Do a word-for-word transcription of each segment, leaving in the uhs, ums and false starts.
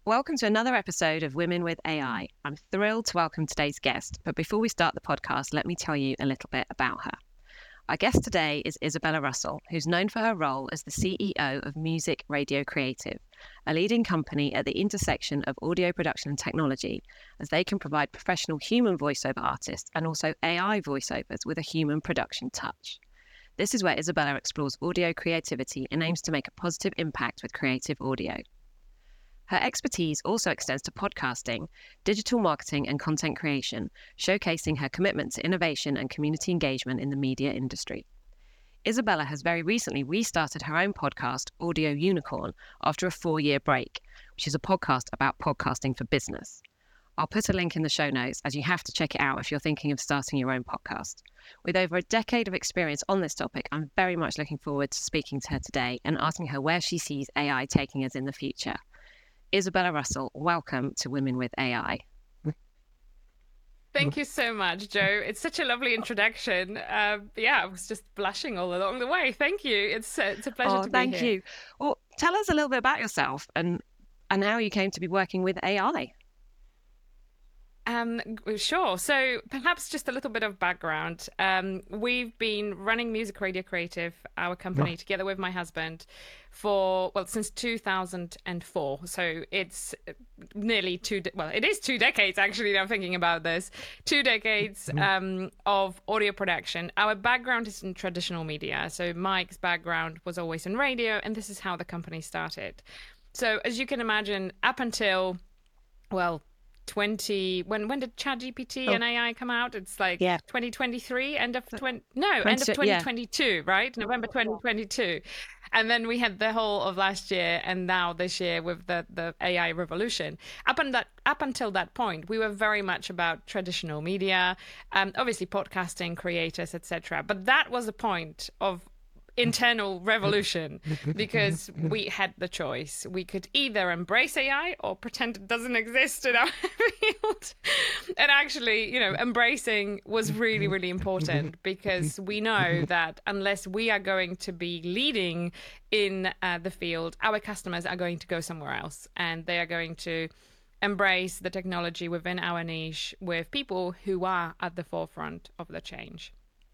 Welcome to another episode of Women with A I. I'm thrilled to welcome today's guest, but before we start the podcast, let me tell you a little bit about her. Our guest today is Isabella Russell, who's known for her role as the C E O of Music Radio Creative, a leading company at the intersection of audio production and technology, as they can provide professional human voiceover artists and also A I voiceovers with a human production touch. This is where Isabella explores audio creativity and aims to make a positive impact with creative audio. Her expertise also extends to podcasting, digital marketing and content creation, showcasing her commitment to innovation and community engagement in the media industry. Isabella has very recently restarted her own podcast, Audio Unicorn, after a four-year break, which is a podcast about podcasting for business. I'll put a link in the show notes, as you have to check it out if you're thinking of starting your own podcast. With over a decade of experience on this topic, I'm very much looking forward to speaking to her today and asking her where she sees A I taking us in the future. Isabella Russell, welcome to Women with A I. Thank you so much, Joe. It's such a lovely introduction. Uh, yeah, I was just blushing all along the way. Thank you. It's uh, it's a pleasure oh, to be thank here. you. Well, tell us a little bit about yourself and and how you came to be working with A I. Um, sure. So perhaps just a little bit of background. Um, we've been running Music Radio Creative, our company, together with my husband for, well, since two thousand four. So it's nearly two, de- well, it is two decades, actually, now I'm thinking about this. Two decades um, of audio production. Our background is in traditional media. So Mike's background was always in radio, and this is how the company started. So as you can imagine, up until, well, twenty when when did ChatGPT Oh. and A I come out? It's like Yeah. twenty twenty-three, end of twenty no end of twenty twenty yeah. twenty-two, right? November twenty twenty-two. And then we had the whole of last year, and now this year with the the A I revolution. Up and that up until that point, we were very much about traditional media, um, obviously podcasting, creators, et cetera. But that was a point of internal revolution, because we had the choice. We could either embrace A I or pretend it doesn't exist in our field. And actually, you know, embracing was really, really important, because we know that unless we are going to be leading in uh, the field, our customers are going to go somewhere else, and they are going to embrace the technology within our niche with people who are at the forefront of the change.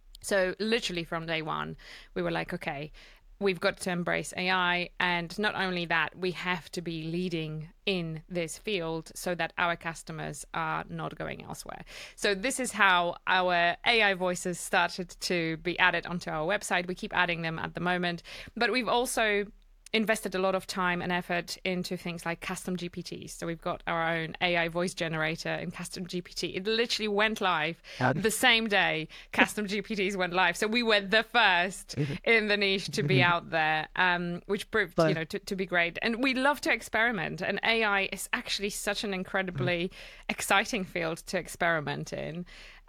So literally from day one, we were like, okay, we've got to embrace A I. And not only that, we have to be leading in this field so that our customers are not going elsewhere. So this is how our A I voices started to be added onto our website. We keep adding them at the moment, but we've also invested a lot of time and effort into things like custom G P Ts. So we've got our own A I voice generator in custom G P T. It literally went live the same day custom G P Ts went live. So we were the first in the niche to be out there, um, which proved, you know, to, to be great. And we love to experiment. And A I is actually such an incredibly exciting field to experiment in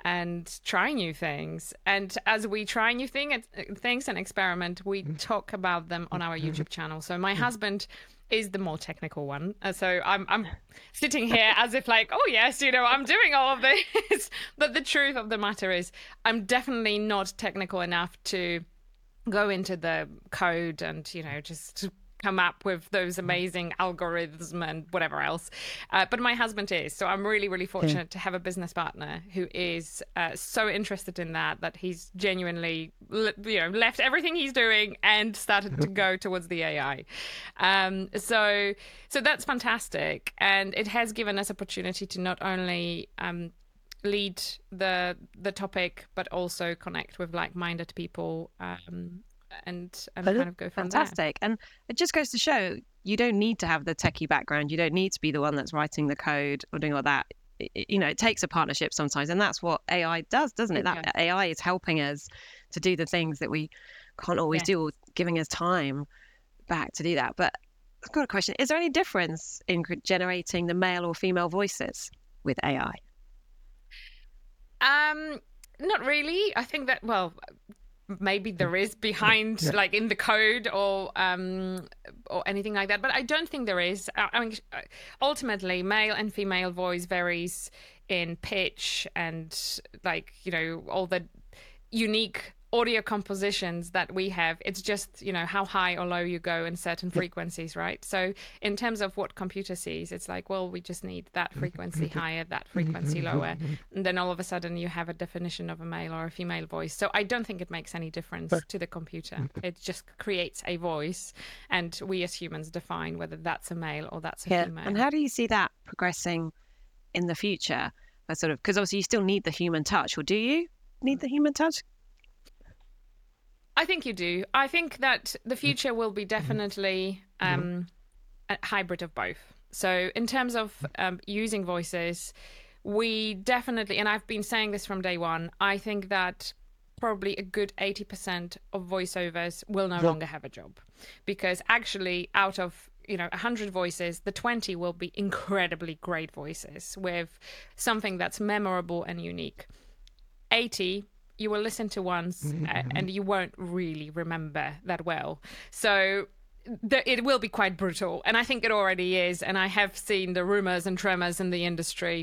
and try new things. And as we try new thing, things and experiment, we talk about them on our YouTube channel. So my husband is the more technical one. Uh, so I'm I'm sitting here as if like, oh yes, you know, I'm doing all of this. But the truth of the matter is I'm definitely not technical enough to go into the code and, you know, just come up with those amazing algorithms and whatever else. Uh, but my husband is. So I'm really, really fortunate yeah. to have a business partner who is uh, so interested in that, that he's genuinely, you know, left everything he's doing and started to go towards the A I. Um, so, so that's fantastic. And it has given us opportunity to not only um, lead the the topic, but also connect with like-minded people, um, and and kind of go from fantastic. there. And it just goes to show you don't need to have the techie background. You don't need to be the one that's writing the code or doing all that. It, you know, it takes a partnership sometimes, and that's what A I does, doesn't it? That A I is helping us to do the things that we can't always yeah. do, or giving us time back to do that. But I've got a question: is there any difference in generating the male or female voices with A I? Um, not really. I think that, well, maybe there is behind yeah. like in the code or um or anything like that, but I don't think there is. I mean, ultimately male and female voice varies in pitch and, like, you know, all the unique audio compositions that we have. It's just, you know, how high or low you go in certain Yep. frequencies, right? So in terms of what computer sees, it's like, well, we just need that frequency higher, that frequency lower. And then all of a sudden you have a definition of a male or a female voice. So I don't think it makes any difference But- to the computer. It just creates a voice, and we as humans define whether that's a male or that's a Yeah. female. And how do you see that progressing in the future? Uh, Sort of, because obviously you still need the human touch, or do you need the human touch? I think you do. I think that the future will be definitely um, a hybrid of both. So in terms of um, using voices, we definitely, and I've been saying this from day one, I think that probably a good eighty percent of voiceovers will no Yep. longer have a job, because actually out of, you know, one hundred voices, the twenty will be incredibly great voices with something that's memorable and unique. eighty you will listen to once uh, and you won't really remember that well. So the, it will be quite brutal. And I think it already is. And I have seen the rumors and tremors in the industry.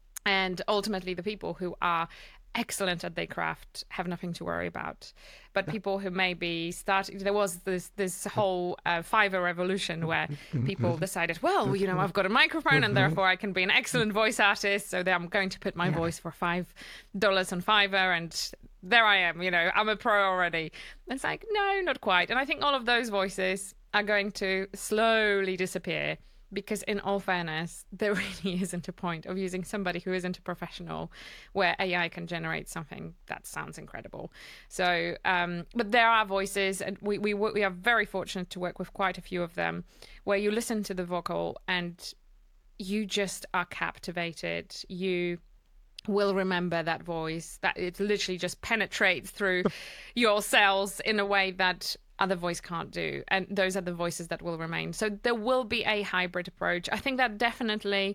And ultimately, the people who are excellent at their craft have nothing to worry about. But people who maybe started, there was this this whole uh, Fiverr revolution where people decided, well, you know, I've got a microphone and therefore I can be an excellent voice artist. So then I'm going to put my voice for five dollars on Fiverr, and there I am. You know, I'm a pro already. And it's like, no, not quite. And I think all of those voices are going to slowly disappear. Because in all fairness, there really isn't a point of using somebody who isn't a professional where A I can generate something that sounds incredible. So, um, but there are voices, and we, we, we are very fortunate to work with quite a few of them, where you listen to the vocal and you just are captivated. You will remember that voice, that it literally just penetrates through your cells in a way that other voice can't do, and those are the voices that will remain. So there will be a hybrid approach. I think that definitely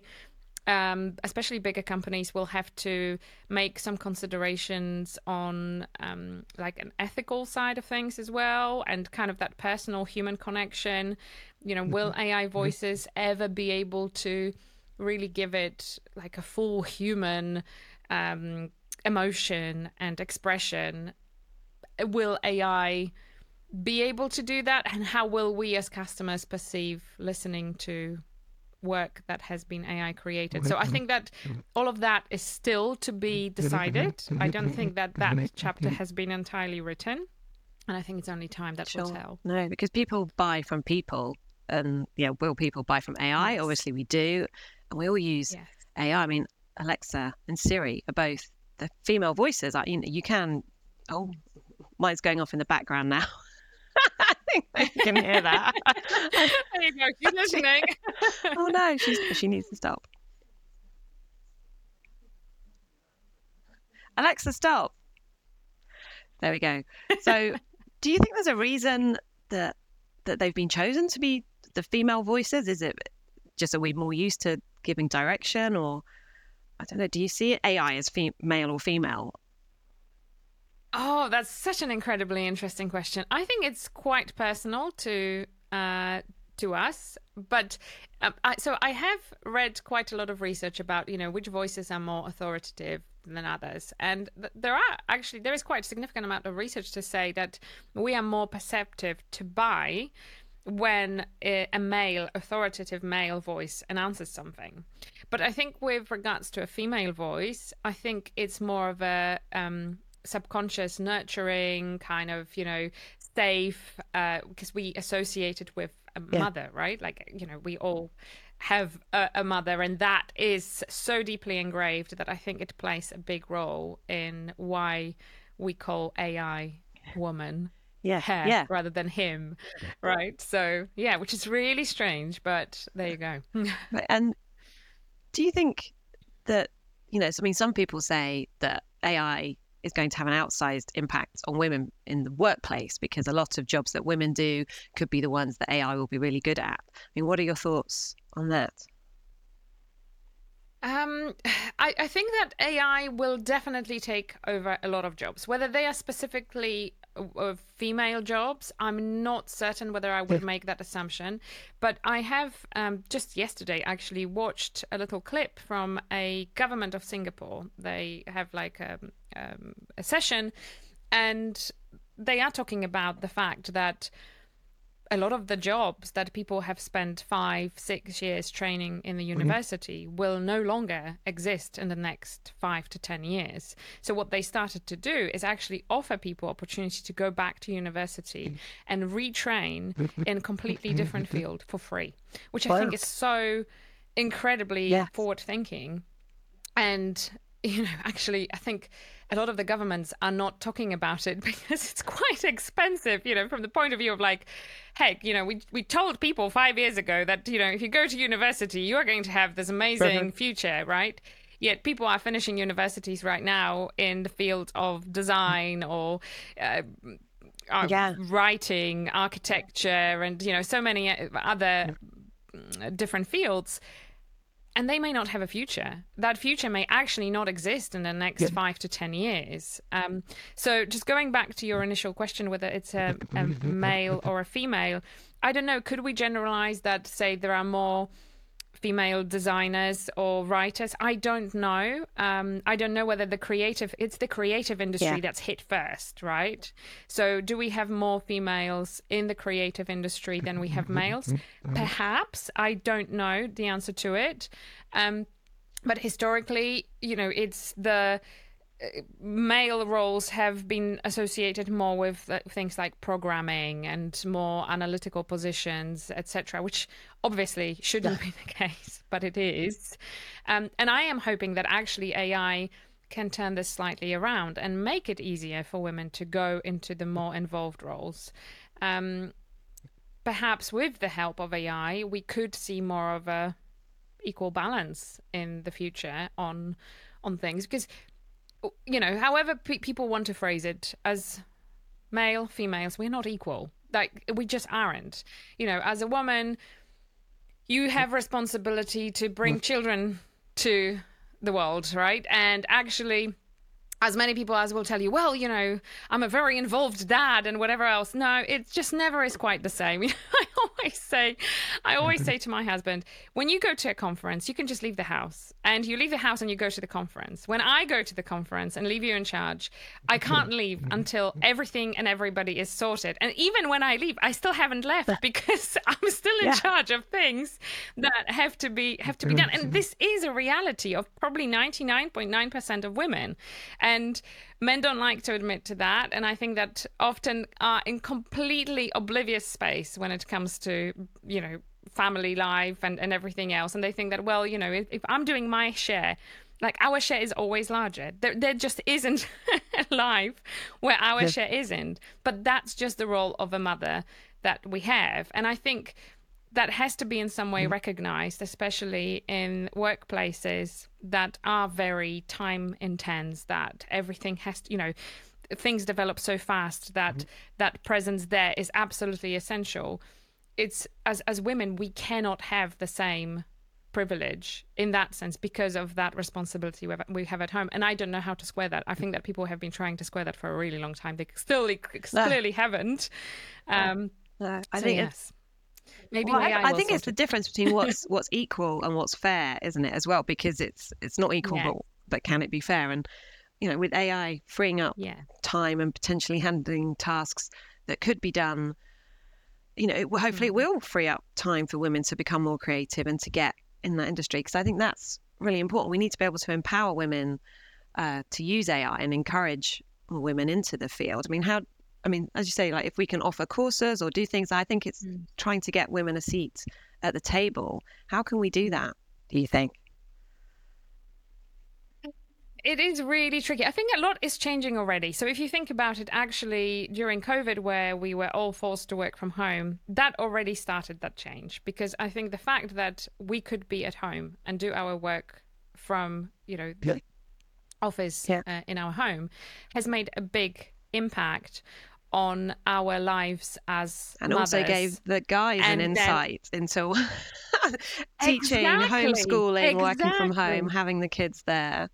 um, especially bigger companies will have to make some considerations on um, like an ethical side of things as well, and kind of that personal human connection. You know, will A I voices ever be able to really give it like a full human um, emotion and expression? Will A I be able to do that, and how will we as customers perceive listening to work that has been A I created? So I think that all of that is still to be decided. I don't think that that chapter has been entirely written, and I think it's only time that will tell. No, because people buy from people, and yeah, will people buy from A I? Yes. Obviously we do, and we all use Yes. A I. I mean, Alexa and Siri are both the female voices. I, you know, you can. Oh, mine's going off in the background now. I think they can hear that. There you go. She's listening. Oh no, she's she needs to stop. Alexa, stop. There we go. So, do you think there's a reason that that they've been chosen to be the female voices? Is it just are we more used to giving direction, or I don't know? Do you see A I as fe- male or female? Oh, that's such an incredibly interesting question. I think it's quite personal to uh, to us, but um, I, so I have read quite a lot of research about, you know, which voices are more authoritative than others, and th- there are actually there is quite a significant amount of research to say that we are more perceptive to buy when a, a male, authoritative male voice announces something. But I think with regards to a female voice, I think it's more of a um, subconscious, nurturing kind of, you know, safe, uh, because we associate it with a Yeah. mother, right? Like, you know, we all have a, a mother, and that is so deeply engraved that I think it plays a big role in why we call A I woman Yeah, her yeah. rather than him, right? So yeah, which is really strange, but there you go. Right, and do you think that, you know, so, I mean, some people say that A I is going to have an outsized impact on women in the workplace because a lot of jobs that women do could be the ones that A I will be really good at. I mean, what are your thoughts on that? Um, I, I think that A I will definitely take over a lot of jobs. Whether they are specifically uh, female jobs, I'm not certain whether I would make that assumption. But I have um, just yesterday actually watched a little clip from a government of Singapore. They have like a, um, a session And they are talking about the fact that a lot of the jobs that people have spent five, six years training in the university mm-hmm. will no longer exist in the next five to ten years. So what they started to do is actually offer people opportunity to go back to university and retrain in a completely different field for free, which I think is so incredibly yes. forward thinking. And, you know, actually, I think a lot of the governments are not talking about it because it's quite expensive, you know, from the point of view of like, heck, you know, we we told people five years ago that, you know, if you go to university, you are going to have this amazing future, right? Yet people are finishing universities right now in the field of design or uh, uh, yeah. writing, architecture, and, you know, so many other different fields. And they may not have a future. That future may actually not exist in the next yeah. five to ten years. Um, so just going back to your initial question, whether it's a, a male or a female, I don't know, could we generalize that, say there are more female designers or writers? I don't know. Um, I don't know whether the creative, it's the creative industry yeah. that's hit first, right? So do we have more females in the creative industry than we have males? Perhaps. I don't know the answer to it. Um, but historically, you know, it's the male roles have been associated more with uh, things like programming and more analytical positions, et cetera, which obviously shouldn't yeah. be the case, but it is. Um, and I am hoping that actually A I can turn this slightly around and make it easier for women to go into the more involved roles. Um, perhaps with the help of A I, we could see more of a equal balance in the future on on things, because, you know, however pe- people want to phrase it, as male, females, we're not equal. Like, we just aren't. You know, as a woman, you have responsibility to bring children to the world, right? And actually, as many people as will tell you, well, you know, I'm a very involved dad and whatever else. No, it just never is quite the same. I always say, I always say to my husband, when you go to a conference, you can just leave the house, and you leave the house and you go to the conference. When I go to the conference and leave you in charge, I can't leave until everything and everybody is sorted. And even when I leave, I still haven't left because I'm still in yeah. charge of things that have to be have to be done. And this is a reality of probably ninety-nine point nine percent of women. And men don't like to admit to that. And I think that often are in completely oblivious space when it comes to, you know, family life and, and everything else. And they think that, well, you know, if, if I'm doing my share, like our share is always larger. There, there just isn't a life where our yes. share isn't. But that's just the role of a mother that we have. And I think that has to be in some way recognized, especially in workplaces that are very time intense, that everything has to, you know, things develop so fast that mm-hmm. that presence there is absolutely essential. It's as as women, we cannot have the same privilege in that sense because of that responsibility we have at home. And I don't know how to square that. I think that people have been trying to square that for a really long time. They still clearly haven't. Um, no, I so think yes. it's Maybe well, I, I think it's it. the difference between what's what's equal and what's fair, isn't it, as well? Because it's it's not equal, yeah. but, but can it be fair? And, you know, with A I freeing up yeah. time and potentially handling tasks that could be done, you know, it, hopefully mm-hmm. it will free up time for women to become more creative and to get in that industry. Because I think that's really important. We need to be able to empower women uh, to use A I and encourage women into the field. I mean, how... I mean, as you say, like if we can offer courses or do things, I think it's mm. trying to get women a seat at the table. How can we do that, do you think? It is really tricky. I think a lot is changing already. So if you think about it, actually, during COVID, where we were all forced to work from home, that already started that change. Because I think the fact that we could be at home and do our work from, you know, the yeah. office yeah. Uh, in our home has made a big impact on our lives as and mothers. Also gave the guys and an insight then... into teaching, exactly. homeschooling, exactly. working from home, having the kids there.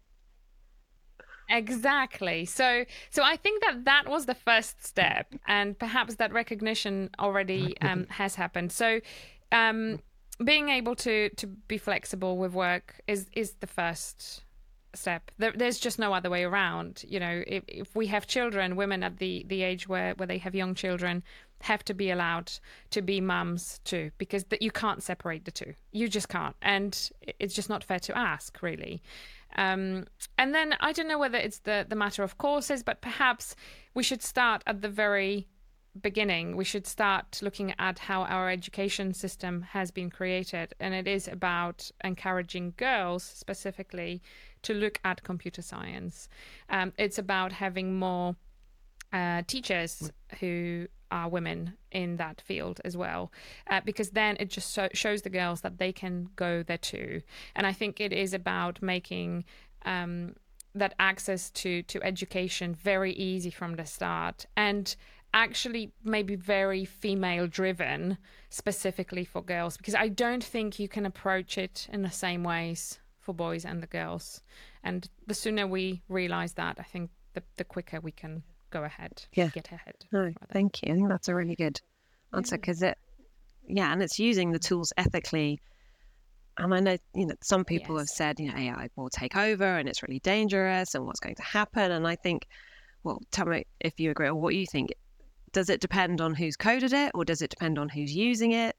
Exactly. So so I think that that was the first step, and perhaps that recognition already um, has happened. So um, being able to to be flexible with work is is the first step. There, there's just no other way around. You know, if, if we have children, women at the, the age where, where they have young children have to be allowed to be mums too, because that you can't separate the two. You just can't. And it's just not fair to ask, really. Um, and then I don't know whether it's the, the matter of courses, but perhaps we should start at the very beginning. We should start looking at how our education system has been created. And it is about encouraging girls specifically to look at computer science. Um, it's about having more uh, teachers who are women in that field as well, uh, because then it just so shows the girls that they can go there too. And I think it is about making um, that access to, to education very easy from the start, and actually maybe very female driven specifically for girls, because I don't think you can approach it in the same ways for boys and the girls. And the sooner we realize that, I think the, the quicker we can go ahead, yeah. get ahead. No, thank you. I think that's a really good answer, because yeah. it, yeah, and it's using the tools ethically. And I know, you know, some people yes. have said, you know, A I will take over and it's really dangerous and what's going to happen. And I think, well, tell me if you agree or what you think. Does it depend on who's coded it, or does it depend on who's using it?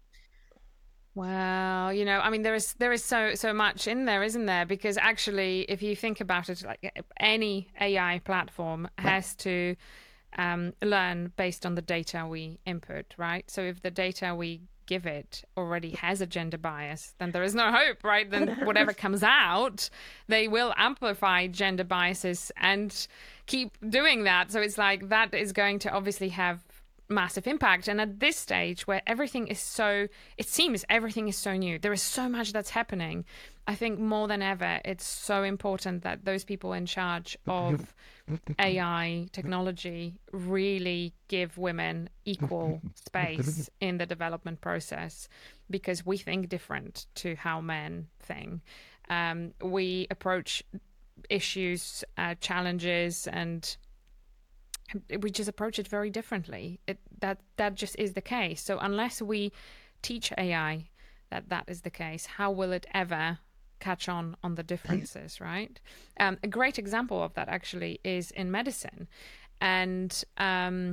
Well, you know, I mean, there is there is so so much in there, isn't there? Because actually, if you think about it, like any A I platform has to um, learn based on the data we input, right? So if the data we give it already has a gender bias, then there is no hope, right? Then whatever comes out, they will amplify gender biases and keep doing that. So it's like that is going to obviously have massive impact. And at this stage where everything is so, it seems everything is so new, there is so much that's happening. I think more than ever, it's so important that those people in charge of A I technology really give women equal space in the development process, because we think different to how men think. Um, we approach issues, uh, challenges, and we just approach it very differently. It, that that just is the case. So unless we teach A I that that is the case, how will it ever catch on on the differences, right? Um, a great example of that actually is in medicine. And um,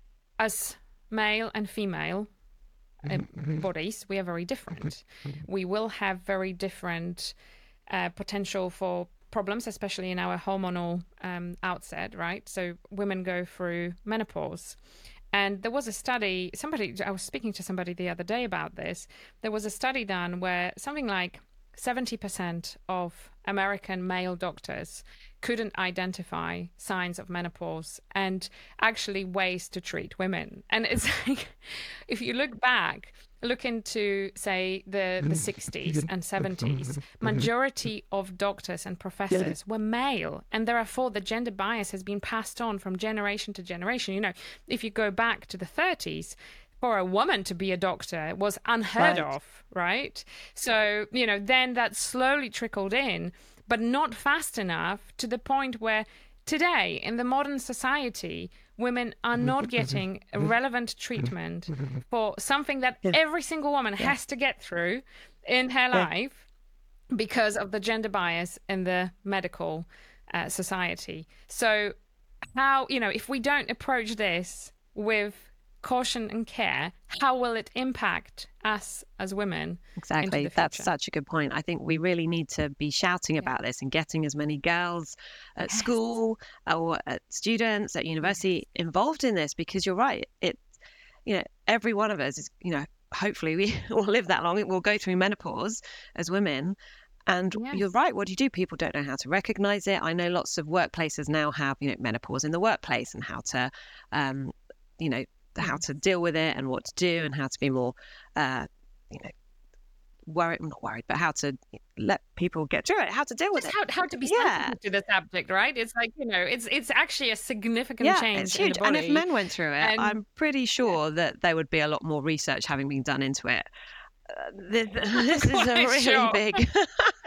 as male and female uh, bodies, we are very different. We will have very different uh, potential for problems, especially in our hormonal um, outset, right? So women go through menopause. And there was a study, somebody, I was speaking to somebody the other day about this. There was a study done where something like seventy percent of American male doctors couldn't identify signs of menopause and actually ways to treat women. And it's like, if you look back, look into, say, the, the sixties and seventies, majority of doctors and professors were male. And therefore, the gender bias has been passed on from generation to generation. You know, if you go back to the thirties, for a woman to be a doctor was unheard right. of, right? So, you know, then that slowly trickled in, but not fast enough to the point where today, in the modern society, women are not getting relevant treatment for something that yeah. every single woman yeah. has to get through in her yeah. life because of the gender bias in the medical uh, society. So how, you know, if we don't approach this with caution and care, how will it impact us as women? Exactly. That's such a good point. I think we really need to be shouting yeah. about this and getting as many girls at yes. school or at students at university yes. involved in this, because you're right. It, you know, every one of us is, you know, hopefully we will live that long. We'll go through menopause as women. And yes. you're right. What do you do? People don't know how to recognize it. I know lots of workplaces now have, you know, menopause in the workplace and how to, um, you know, how to deal with it and what to do and how to be more, uh, you know, worried, not worried, but how to let people get through it, how to deal with Just it. How, how to be yeah. sensitive to the subject, right? It's like, you know, it's it's actually a significant yeah, change it's huge. in the body. And if men went through it, and, I'm pretty sure yeah. that there would be a lot more research having been done into it. Uh, this, this is a really sure. big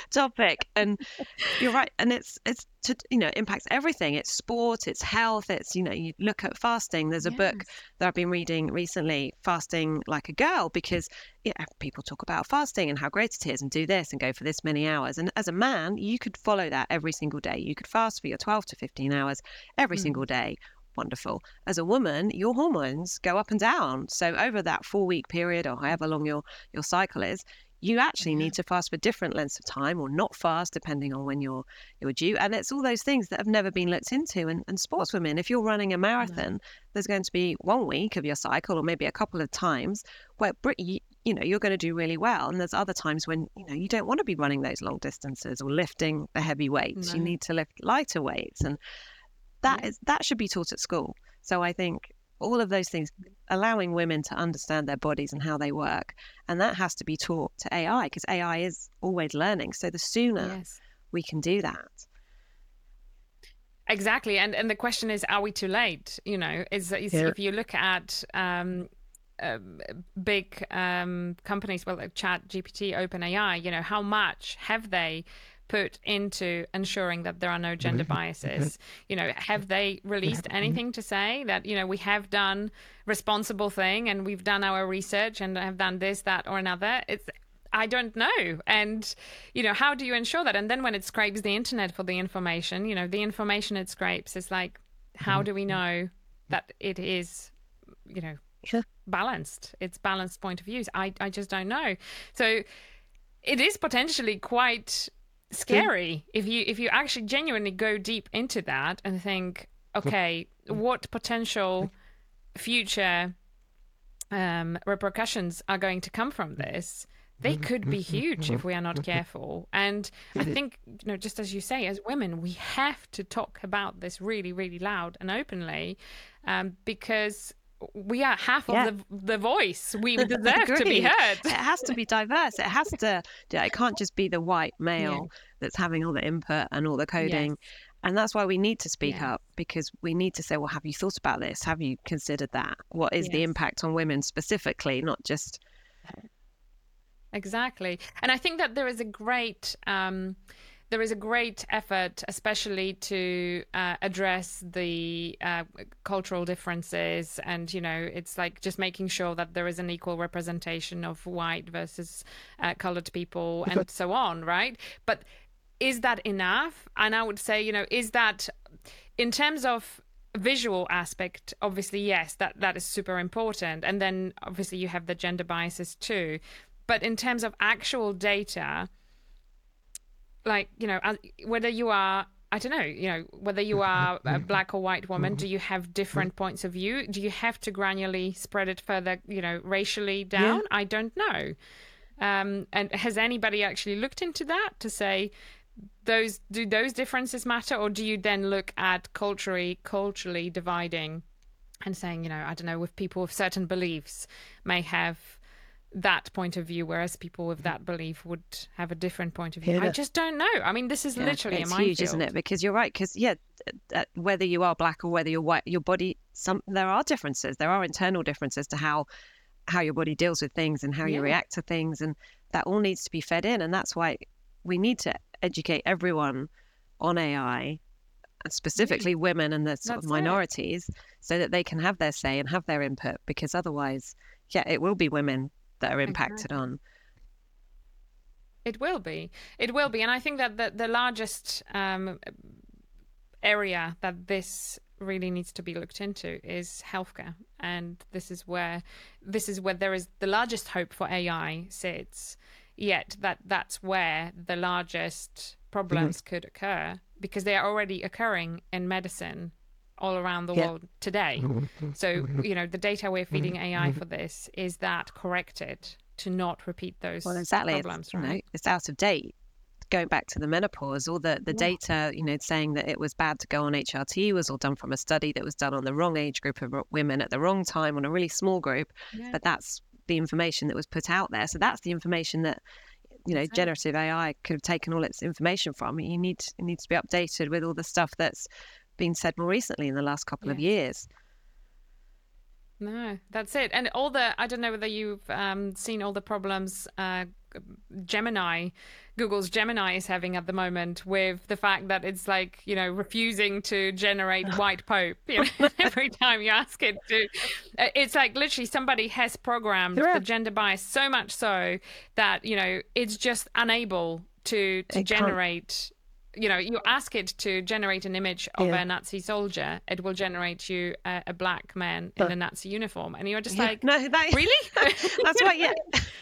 topic. And you're right. And it's, it's to, you know, it impacts everything. It's sport, it's health. It's, you know, you look at fasting. There's a Yes. book that I've been reading recently, Fasting Like a Girl, because yeah, people talk about fasting and how great it is and do this and go for this many hours. And as a man, you could follow that every single day. You could fast for your twelve to fifteen hours every Mm. single day. Wonderful. As a woman, your hormones go up and down. So over that four week period or however long your, your cycle is, you actually Yeah. need to fast for different lengths of time or not fast depending on when you're you're due. And it's all those things that have never been looked into. And, and sportswomen, if you're running a marathon, no. there's going to be one week of your cycle or maybe a couple of times where you, you know you're going to do really well. And there's other times when you know you don't want to be running those long distances or lifting the heavy weights. No. You need to lift lighter weights. And that yeah. is that should be taught at school. So I think all of those things, allowing women to understand their bodies and how they work. And that has to be taught to A I because A I is always learning. So the sooner yes. we can do that. Exactly. And and the question is, are we too late? You know, is, is yeah. if you look at um, uh, big um, companies, well, like Chat G P T, OpenAI, you know, how much have they put into ensuring that there are no gender biases? You know, have they released anything to say that, you know, we have done responsible thing and we've done our research and have done this, that, or another? It's, I don't know. And, you know, how do you ensure that? And then when it scrapes the internet for the information, you know, the information it scrapes is like, how do we know that it is, you know, sure. balanced? It's balanced point of views. I, I just don't know. So it is potentially quite scary if you if you actually genuinely go deep into that and think, okay, what potential future um, repercussions are going to come from this? They could be huge if we are not careful. And I think, you know, just as you say, as women, we have to talk about this really, really loud and openly, um, because we are half yeah. of the the voice. We deserve to be heard. It has to be diverse. It has to. It can't just be the white male yeah. that's having all the input and all the coding. Yes. And that's why we need to speak yeah. up, because we need to say, well, have you thought about this? Have you considered that? What is yes. the impact on women specifically, not just... Exactly. And I think that there is a great... Um, There is a great effort, especially to uh, address the uh, cultural differences. And, you know, it's like just making sure that there is an equal representation of white versus uh, colored people and so on, right? But is that enough? And I would say, you know, is that in terms of visual aspect, obviously, yes, that, that is super important. And then obviously you have the gender biases too. But in terms of actual data, like, you know, whether you are, I don't know, you know, whether you are a black or white woman, do you have different points of view? Do you have to granularly spread it further, you know, racially down? Yeah. I don't know. Um, and has anybody actually looked into that to say, those do those differences matter? Or do you then look at culturally, culturally dividing and saying, you know, I don't know, with people with certain beliefs may have that point of view, whereas people with that belief would have a different point of view. Yeah. I just don't know. I mean, this is yeah, literally it's a minefield. Huge, isn't it? Because you're right. Because yeah, uh, whether you are black or whether you're white, your body, some there are differences. There are internal differences to how how your body deals with things and how yeah. you react to things, and that all needs to be fed in. And that's why we need to educate everyone on A I, and specifically yeah. women and the sort that's of minorities, it. so that they can have their say and have their input. Because otherwise, yeah, it will be women that are impacted exactly. on. It will be. It will be. And I think that the, the largest um, area that this really needs to be looked into is healthcare. And this is where this is where there is the largest hope for A I sits. Yet that that's where the largest problems mm-hmm. could occur, because they are already occurring in medicine all around the yeah. world today. So, you know, the data we're feeding A I for this is that corrected to not repeat those well, exactly. problems, it's, right? You know, it's out of date. Going back to the menopause, all the, the yeah. data, you know, saying that it was bad to go on H R T was all done from a study that was done on the wrong age group of women at the wrong time on a really small group. Yeah. But that's the information that was put out there. So that's the information that, you know, exactly. generative A I could have taken all its information from. You need, it needs to be updated with all the stuff that's been said more recently in the last couple yes. of years. No, that's it. And all the, I don't know whether you've um, seen all the problems uh, Gemini, Google's Gemini is having at the moment, with the fact that it's like, you know, refusing to generate white Pope. You know, every time you ask it to, it's like literally somebody has programmed the gender bias so much so that, you know, it's just unable to to generate. You know, you ask it to generate an image of yeah. a Nazi soldier, it will generate you a, a black man in a Nazi uniform, and you're just yeah. like, no, that, really? That's why, yeah.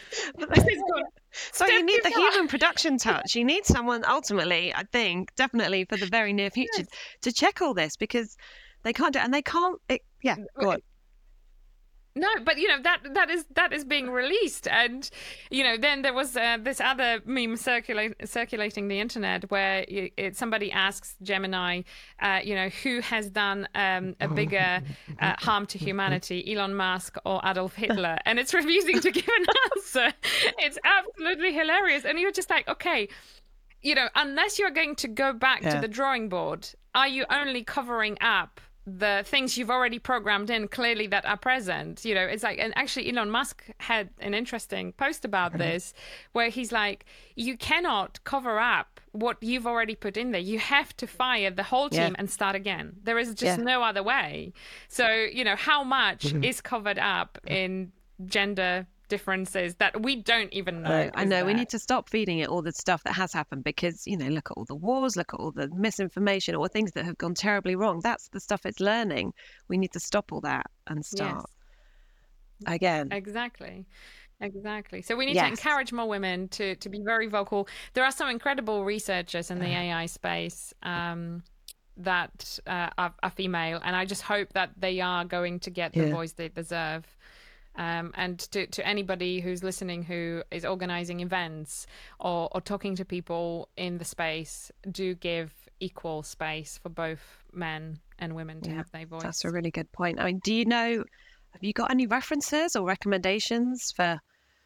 So you need the human production touch. You need someone ultimately, I think, definitely for the very near future, yes. to check all this, because they can't do it, and they can't. It, yeah, go on. No, but you know that that is that is being released, and you know then there was uh, this other meme circulate, circulating the internet where it, it, somebody asks Gemini, uh, you know, who has done um, a bigger uh, harm to humanity, Elon Musk or Adolf Hitler, and it's refusing to give an answer. It's absolutely hilarious, and you're just like, okay, you know, unless you're going to go back yeah. to the drawing board, are you only covering up the things you've already programmed in clearly that are present? You know, it's like, and actually Elon Musk had an interesting post about this where he's like, you cannot cover up what you've already put in there. You have to fire the whole team yeah. and start again. There is just yeah. no other way. So, you know, how much mm-hmm. is covered up in gender differences that we don't even know. Uh, I know there. We need to stop feeding it all the stuff that has happened, because, you know, look at all the wars, look at all the misinformation, or things that have gone terribly wrong. That's the stuff it's learning. We need to stop all that and start yes. again. Exactly. Exactly. So we need yes. to encourage more women to, to be very vocal. There are some incredible researchers in the A I space um, that uh, are, are female, and I just hope that they are going to get the yeah. voice they deserve. Um, and to, to anybody who's listening who is organizing events or, or talking to people in the space, do give equal space for both men and women to yeah, have their voice. That's a really good point. I mean, do you know, have you got any references or recommendations for?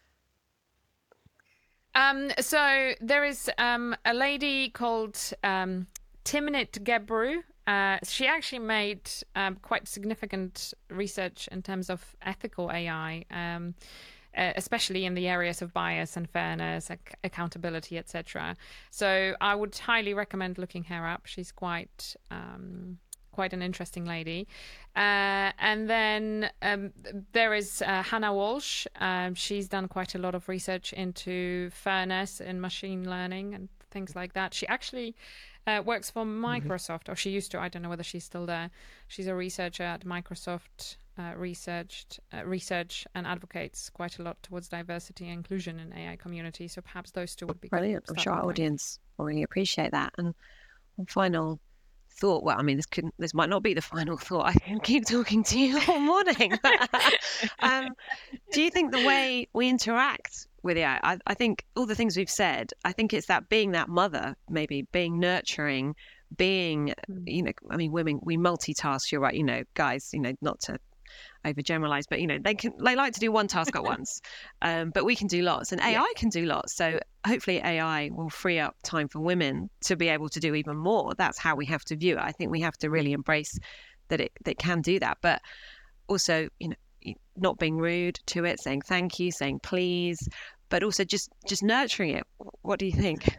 Um, so there is um, a lady called um, Timnit Gebru. Uh, she actually made um, quite significant research in terms of ethical A I, um, uh, especially in the areas of bias and fairness, ac- accountability, et cetera. So I would highly recommend looking her up. She's quite um, quite an interesting lady. Uh, and then um, there is uh, Hannah Walsh. Um, she's done quite a lot of research into fairness in machine learning and things like that. She actually Uh, works for Microsoft, mm-hmm. or she used to. I don't know whether she's still there. She's a researcher at Microsoft, uh, researched uh, research and advocates quite a lot towards diversity and inclusion in A I community. So perhaps those two would be brilliant. I'm sure our audience will really appreciate that. And one final thought. Well, I mean, this couldn't. This might not be the final thought. I can keep talking to you all morning. um, do you think the way we interact with it, I, I think all the things we've said, I think it's that being that mother, maybe being nurturing, being, you know, I mean, women, we multitask, you're right, you know, guys, you know, not to overgeneralize, but, you know, they can, they like to do one task at once, um, but we can do lots, and A I yeah. can do lots. So hopefully A I will free up time for women to be able to do even more. That's how we have to view it. I think we have to really embrace that it, that it can do that, but also, you know, not being rude to it, saying thank you, saying please, but also just just nurturing it. What do you think?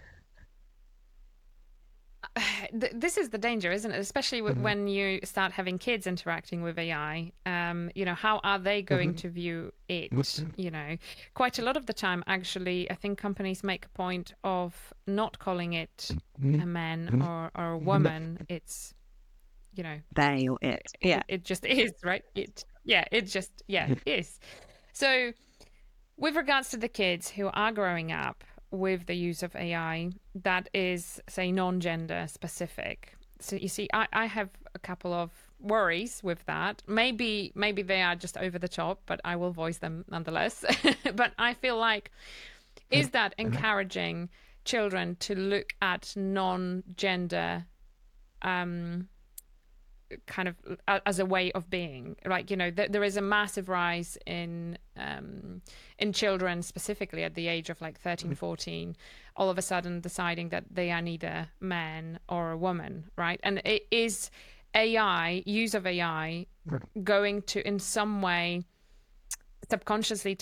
This is the danger, isn't it? Especially mm-hmm. when you start having kids interacting with A I. Um, you know, how are they going mm-hmm. to view it? You know, quite a lot of the time, actually, I think companies make a point of not calling it a man or, or a woman. It's, you know, they or it. Yeah, it, it just is, right? It. Yeah, it just, yeah, it is. So with regards to the kids who are growing up with the use of A I, that is, say, non-gender specific. So you see, I, I have a couple of worries with that. Maybe maybe they are just over the top, but I will voice them nonetheless. But I feel like, is that encouraging children to look at non-gender um kind of as a way of being? Like, you know, th- there is a massive rise in um in children, specifically at the age of like thirteen, fourteen, all of a sudden deciding that they are neither man or a woman, right? And it is A I, use of A I, going to in some way subconsciously tell the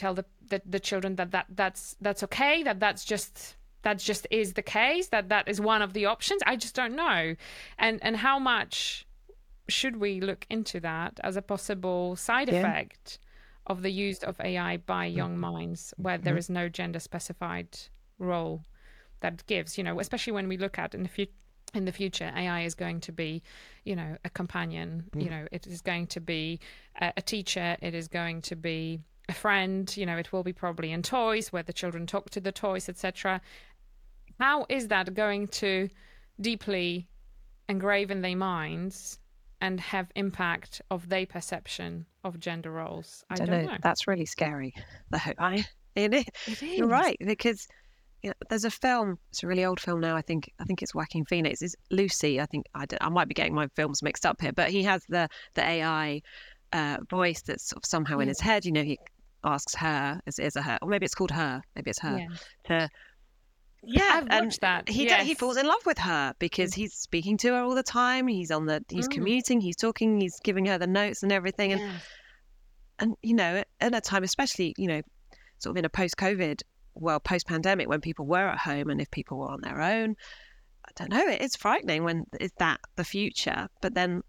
the, the children that, that that's that's okay, that that's just that just is the case, that that is one of the options. I just don't know. And and how much should we look into that as a possible side Yeah. effect of the use of A I by young minds, where there is no gender specified role that gives, you know, especially when we look at in the future, in the future, A I is going to be, you know, a companion, mm. you know, it is going to be a, a teacher, it is going to be a friend, you know, it will be probably in toys where the children talk to the toys, et cetera. How is that going to deeply engrave in their minds and have impact of their perception of gender roles? I, I don't, don't know. know. That's really scary, though. I, it is. It is. You're right, because you know, there's a film, it's a really old film now, I think I think it's Joaquin Phoenix, it's Lucy, I think, I, don't, I might be getting my films mixed up here, but he has the, the A I uh, voice that's sort of somehow yeah. in his head, you know, he asks her, is, is a her, or maybe it's called her, maybe it's her, yeah. to Yeah, I've and watched that. He yes. he falls in love with her because he's speaking to her all the time. He's on the he's mm. commuting. He's talking. He's giving her the notes and everything. And yes. and you know, at a time, especially you know, sort of in a post-COVID, well, post-pandemic, when people were at home and if people were on their own, I don't know. It is frightening when is that the future? But then,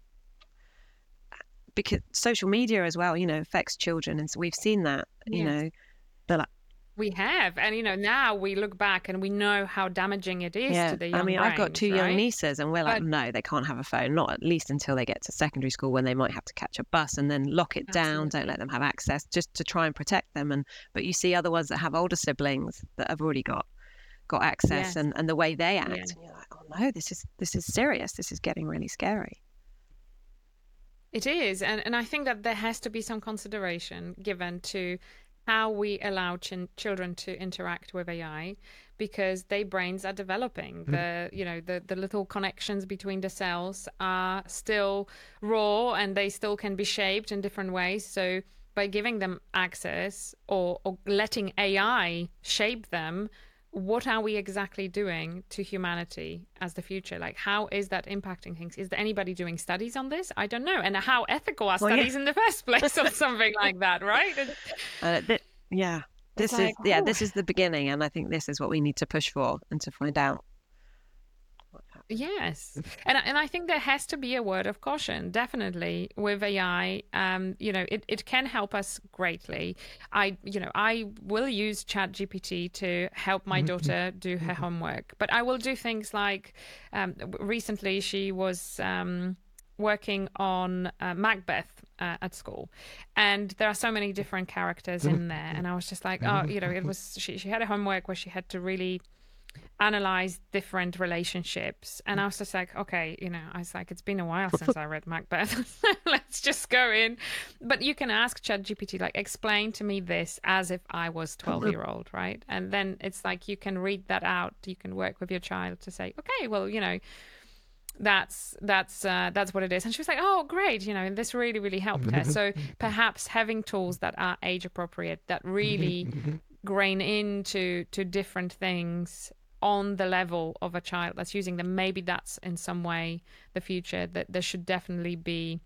because social media as well, you know, affects children, and so we've seen that. You yes. know, they're like. We have, and you know, now we look back and we know how damaging it is yeah. to the young I mean, brains, I've got two right? young nieces, and we're like, but, no, they can't have a phone, not at least until they get to secondary school, when they might have to catch a bus, and then lock it absolutely. down, don't let them have access, just to try and protect them. And but you see other ones that have older siblings that have already got got access, yes. and, and the way they act, yeah. and you're like, oh no, this is this is serious. This is getting really scary. It is, and and I think that there has to be some consideration given to how we allow ch- children to interact with A I, because their brains are developing. Mm. The you know the the little connections between the cells are still raw, and they still can be shaped in different ways. So by giving them access or, or letting A I shape them, what are we exactly doing to humanity as the future? Like, how is that impacting things? Is there anybody doing studies on this? I don't know. And how ethical are well, studies yeah. in the first place on something like that, right? Uh, th- yeah, this like, is oh. yeah, this is the beginning, and I think this is what we need to push for and to find out. Yes, and and I think there has to be a word of caution, definitely, with A I. Um, you know, it, it can help us greatly. I, you know, I will use ChatGPT to help my daughter do her homework, but I will do things like, um, recently she was um, working on uh, Macbeth uh, at school, and there are so many different characters in there, and I was just like, oh, you know, it was she she had a homework where she had to really analyze different relationships, and I was just like, okay, you know, I was like, it's been a while since I read Macbeth. Let's just go in. But you can ask ChatGPT, like, explain to me this as if I was twelve year old, right? And then it's like you can read that out. You can work with your child to say, okay, well, you know, that's that's uh, that's what it is. And she was like, oh, great, you know, and this really really helped her. So perhaps having tools that are age appropriate, that really grain into to different things on the level of a child that's using them, maybe that's in some way the future. That there should definitely be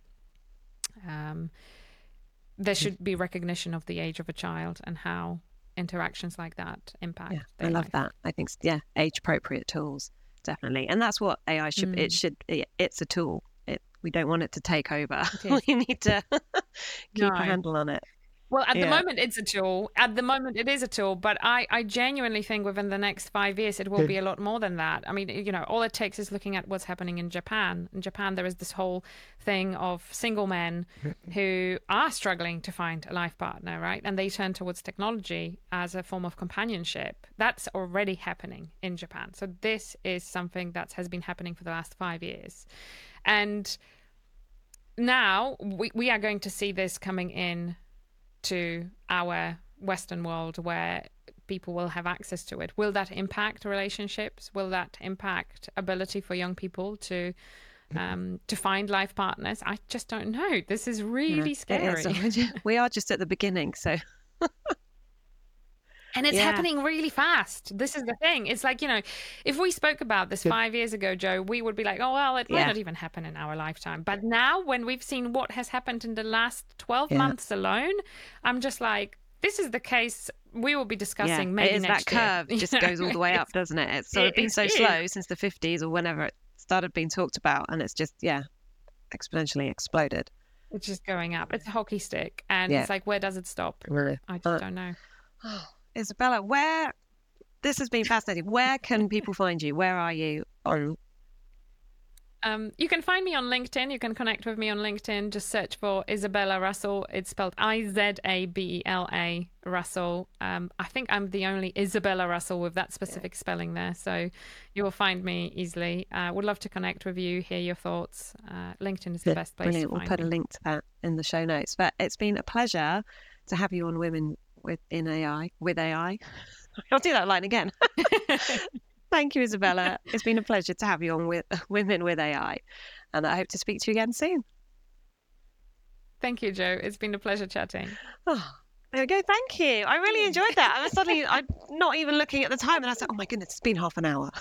um there should be recognition of the age of a child and how interactions like that impact. Yeah, I love life. that. I think yeah, age appropriate tools, definitely. And that's what A I should mm. it should it, it's a tool. It we don't want it to take over. We need to keep no. a handle on it. Well, at yeah. the moment, it's a tool. At the moment, it is a tool. But I, I genuinely think within the next five years, it will be a lot more than that. I mean, you know, all it takes is looking at what's happening in Japan. In Japan, there is this whole thing of single men who are struggling to find a life partner, right? And they turn towards technology as a form of companionship. That's already happening in Japan. So this is something that has been happening for the last five years. And now we, we are going to see this coming in to our Western world, where people will have access to it. Will that impact relationships? Will that impact ability for young people to um, to find life partners? I just don't know. This is really yeah, scary. Is. We are just at the beginning, so. And it's yeah. happening really fast. This is the thing. It's like, you know, if we spoke about this five years ago, Joe, we would be like, oh, well, it might yeah. not even happen in our lifetime. But now when we've seen what has happened in the last twelve yeah. months alone, I'm just like, this is the case we will be discussing yeah, maybe it is next that year. curve just goes all the way up, doesn't it? It's sort of been it so is. slow since the fifties or whenever it started being talked about, and it's just, yeah, exponentially exploded. It's just going up. It's a hockey stick, and Yeah. it's like, where does it stop? Really? I just Uh, don't know. Oh, Isabella, where, this has been fascinating. Where can people find you? Where are you on? Um, you can find me on LinkedIn. You can connect with me on LinkedIn. Just search for Isabella Russell. It's spelled I Z A B E L A Russell. Um, I think I'm the only Isabella Russell with that specific yeah. spelling there. So you will find me easily. Uh, would love to connect with you, hear your thoughts. Uh, LinkedIn is the Yeah, best place brilliant. to find We'll put me. a link to that in the show notes. But it's been a pleasure to have you on Women with in A I, with A I. I'll do that line again. Thank you, Isabella. It's been a pleasure to have you on with Women with A I, and I hope to speak to you again soon. Thank you, Jo. It's been a pleasure chatting. Oh, there we go. Thank you. I really enjoyed that. I was suddenly, I'm not even looking at the time, and I said, "Oh my goodness, it's been half an hour."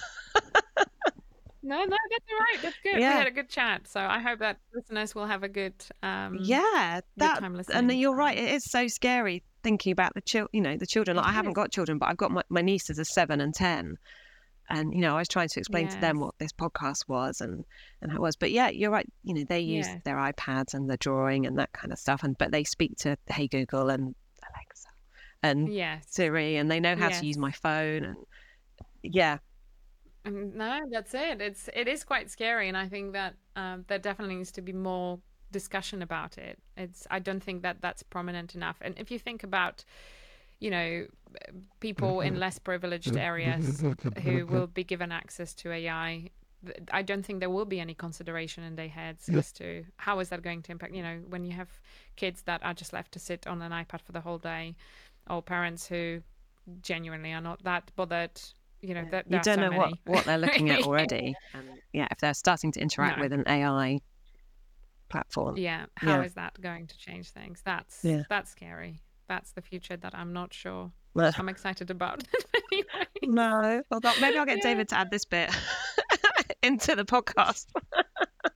No, no, that's all right. That's good. Yeah. We had a good chat, so I hope that listeners will have a good um yeah that, good time listening. And you're right, it is so scary thinking about the chil- you know the children. Like, I haven't got children, but I've got my, my nieces are seven and ten, and you know I was trying to explain yes. to them what this podcast was and and how it was. But yeah, you're right, you know they use yes. their iPads and the drawing and that kind of stuff, and but they speak to Hey Google and Alexa and yes. Siri, and they know how yes. to use my phone, and yeah. No, that's it. It's it is quite scary, and I think that um, there definitely needs to be more discussion about it. It's I don't think that that's prominent enough. And if you think about, you know, people in less privileged areas who will be given access to A I, I don't think there will be any consideration in their heads as to how is that going to impact. You know, when you have kids that are just left to sit on an iPad for the whole day, or parents who genuinely are not that bothered. You know, that you don't so know many. what, what they're looking at already. And yeah, if they're starting to interact no. with an A I platform. Yeah, how yeah. is that going to change things? That's yeah. that's scary. That's the future that I'm not sure I'm excited about. No, well, that, maybe I'll get yeah. David to add this bit into the podcast.